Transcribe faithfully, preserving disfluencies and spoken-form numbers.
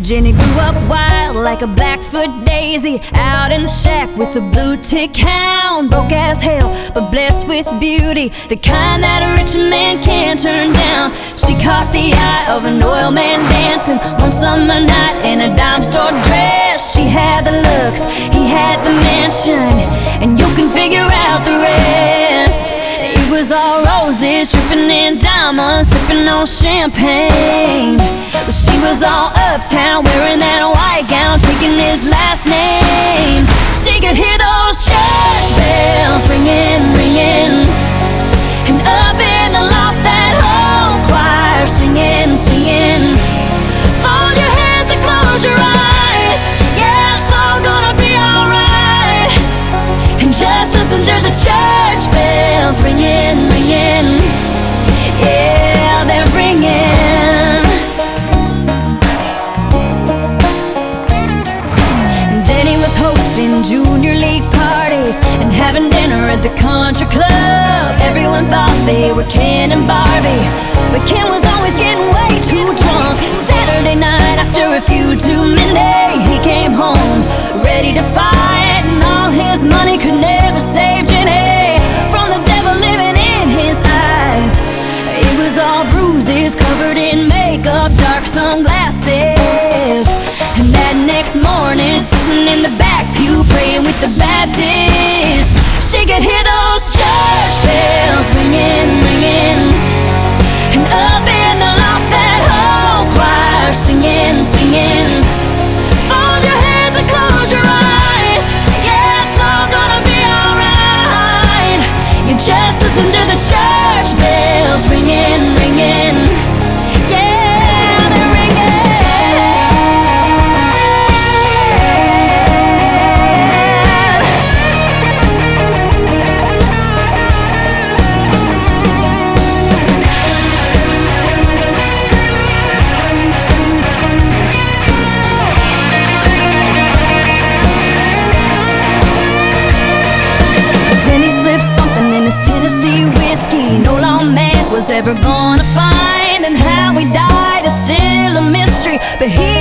Jenny grew up wild like a Blackfoot daisy, out in the shack with a blue tick hound. Broke as hell, but blessed with beauty, the kind that a rich man can't turn down. She caught the eye of an oil man dancing one summer night in a dime store dress. She had the looks, he had the mansion, and you can figure out the rest. It was all roses, dripping in diamonds, sipping on champagne. But she was all uptown, wearing that white gown, taking his last name. She could hear those church bells ringing, ringing, and up in the loft that whole choir singing, singing. Fold your hands and close your eyes, yeah, it's all gonna be alright. And just listen to the church bells ringing, ringing, yeah, they're ringing. Hosting junior league parties and having dinner at the country club. Everyone thought they were Ken and Barbie, but Ken was always getting way too drunk. Saturday night after a few too many, he came home ready to fight, and all his money could never save Jenny from the devil living in his eyes. It was all bruises, covered in makeup, dark sunglasses. And that next morning, sitting in the back pew, praying with the Baptists, she could hear those church bells ringing, ringing, and up in the loft that whole choir singing, singing. Fold your hands and close your eyes, yeah, it's all gonna be alright. You just listen to the church bells ringing, ringing, yeah, they're ringing. Tennessee whiskey no lawman was ever gonna find, and how he died is still a mystery, but he